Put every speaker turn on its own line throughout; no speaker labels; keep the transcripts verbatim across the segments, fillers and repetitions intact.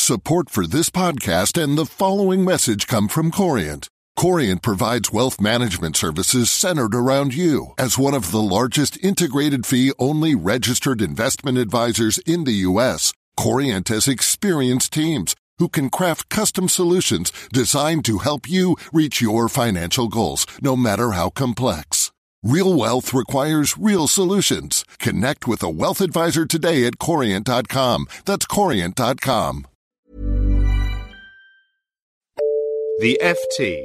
Support for this podcast and the following message come from Corient. Corient provides wealth management services centered around you. As one of the largest integrated fee-only registered investment advisors in the U S, Corient has experienced teams who can craft custom solutions designed to help you reach your financial goals, no matter how complex. Real wealth requires real solutions. Connect with a wealth advisor today at corient dot com. That's corient dot com.
The F T.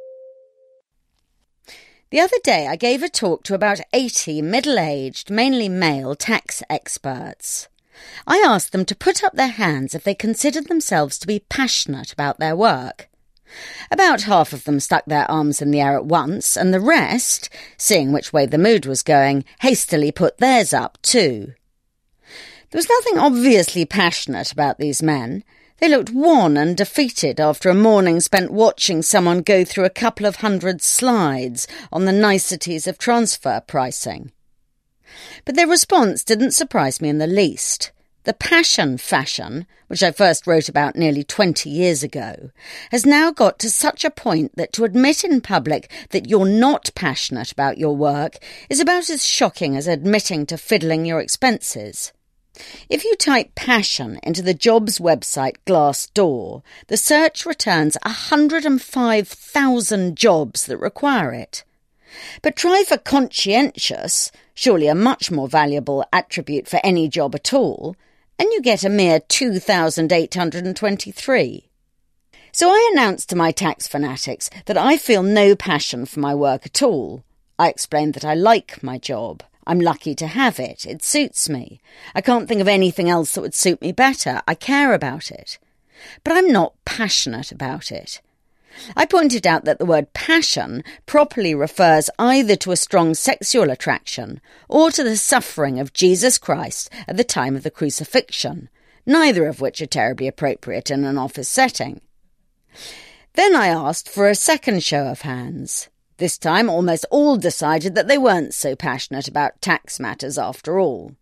The other day I gave a talk to about eighty middle-aged, mainly male tax experts. I asked them to put up their hands if they considered themselves to be passionate about their work. About half of them stuck their arms in the air at once, and the rest, seeing which way the mood was going, hastily put theirs up too. There was nothing obviously passionate about these men. They looked worn and defeated after a morning spent watching someone go through a couple of hundred slides on the niceties of transfer pricing. But their response didn't surprise me in the least. The passion fashion, which I first wrote about nearly twenty years ago, has now got to such a point that to admit in public that you're not passionate about your work is about as shocking as admitting to fiddling your expenses. If you type passion into the jobs website Glassdoor, the search returns one hundred five thousand jobs that require it. But try for conscientious, surely a much more valuable attribute for any job at all, and you get a mere two thousand eight hundred twenty-three. So I announced to my tax fanatics that I feel no passion for my work at all. I explained that I like my job. I'm lucky to have it. It suits me. I can't think of anything else that would suit me better. I care about it. But I'm not passionate about it. I pointed out that the word passion properly refers either to a strong sexual attraction or to the suffering of Jesus Christ at the time of the crucifixion, neither of which are terribly appropriate in an office setting. Then I asked for a second show of hands. This time almost all decided that they weren't so passionate about tax matters after all.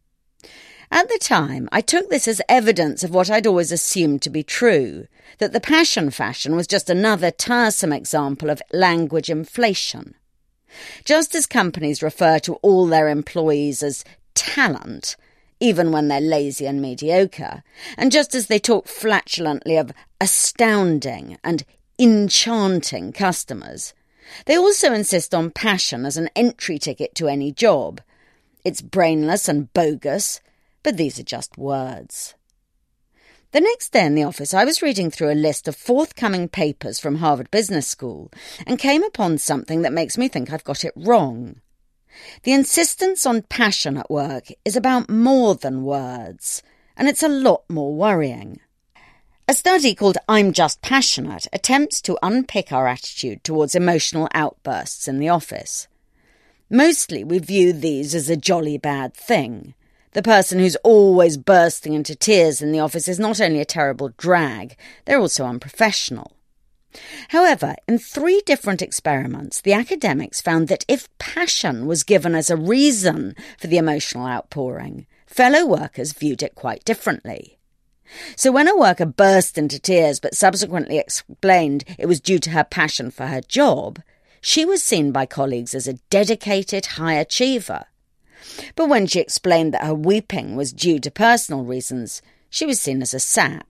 At the time, I took this as evidence of what I'd always assumed to be true, that the passion fashion was just another tiresome example of language inflation. Just as companies refer to all their employees as talent, even when they're lazy and mediocre, and just as they talk flatulently of astounding and enchanting customers, they also insist on passion as an entry ticket to any job. It's brainless and bogus, but these are just words. The next day in the office, I was reading through a list of forthcoming papers from Harvard Business School and came upon something that makes me think I've got it wrong. The insistence on passion at work is about more than words, and it's a lot more worrying. A study called I'm Just Passionate attempts to unpick our attitude towards emotional outbursts in the office. Mostly we view these as a jolly bad thing. The person who's always bursting into tears in the office is not only a terrible drag, they're also unprofessional. However, in three different experiments, the academics found that if passion was given as a reason for the emotional outpouring, fellow workers viewed it quite differently. So when a worker burst into tears but subsequently explained it was due to her passion for her job, she was seen by colleagues as a dedicated high achiever. But when she explained that her weeping was due to personal reasons, she was seen as a sap.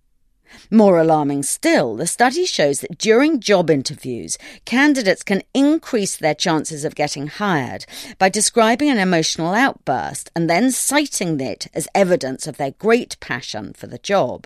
More alarming still, the study shows that during job interviews, candidates can increase their chances of getting hired by describing an emotional outburst and then citing it as evidence of their great passion for the job.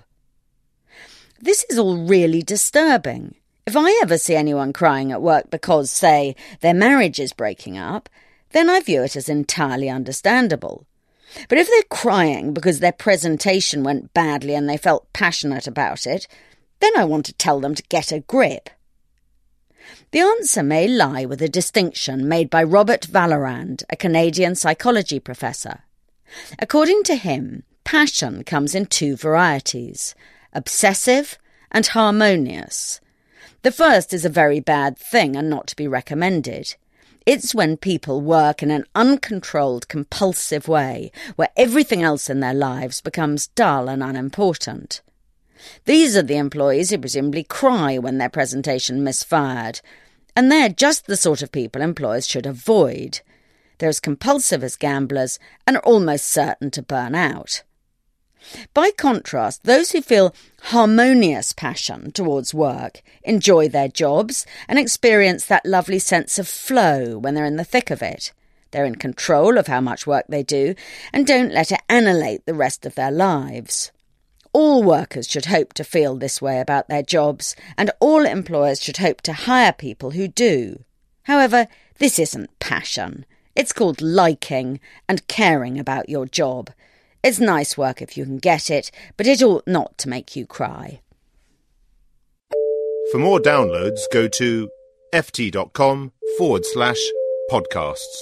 This is all really disturbing. If I ever see anyone crying at work because, say, their marriage is breaking up, then I view it as entirely understandable. But if they're crying because their presentation went badly and they felt passionate about it, then I want to tell them to get a grip. The answer may lie with a distinction made by Robert Vallerand, a Canadian psychology professor. According to him, passion comes in two varieties, obsessive and harmonious. The first is a very bad thing and not to be recommended. It's when people work in an uncontrolled, compulsive way, where everything else in their lives becomes dull and unimportant. These are the employees who presumably cry when their presentation misfired. And they're just the sort of people employers should avoid. They're as compulsive as gamblers and are almost certain to burn out. By contrast, those who feel harmonious passion towards work, enjoy their jobs and experience that lovely sense of flow when they're in the thick of it. They're in control of how much work they do and don't let it annihilate the rest of their lives. All workers should hope to feel this way about their jobs, and all employers should hope to hire people who do. However, this isn't passion. It's called liking and caring about your job. It's nice work if you can get it, but it ought not to make you cry.
For more downloads, go to ft.com forward slash podcasts.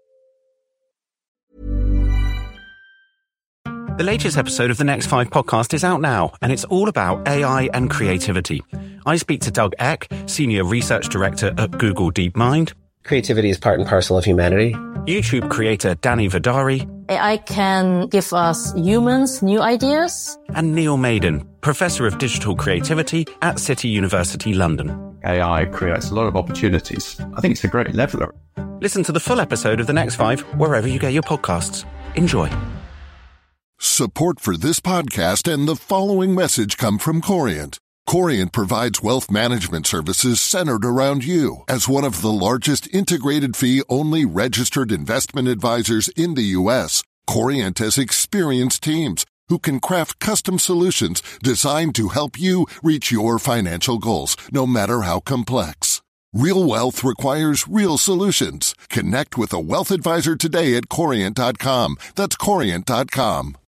The latest episode of the Next Five podcast is out now, and it's all about A I and creativity. I speak to Doug Eck, Senior Research Director at Google DeepMind.
Creativity is part and parcel of humanity.
YouTube creator Danny Vidari.
A I can give us humans new ideas.
And Neil Maiden, Professor of Digital Creativity at City University London.
A I creates a lot of opportunities. I think it's a great leveler.
Listen to the full episode of The Next Five wherever you get your podcasts. Enjoy.
Support for this podcast and the following message come from Corient. Corient provides wealth management services centered around you. As one of the largest integrated fee-only registered investment advisors in the U S, Corient has experienced teams who can craft custom solutions designed to help you reach your financial goals, no matter how complex. Real wealth requires real solutions. Connect with a wealth advisor today at Corient dot com. That's Corient dot com.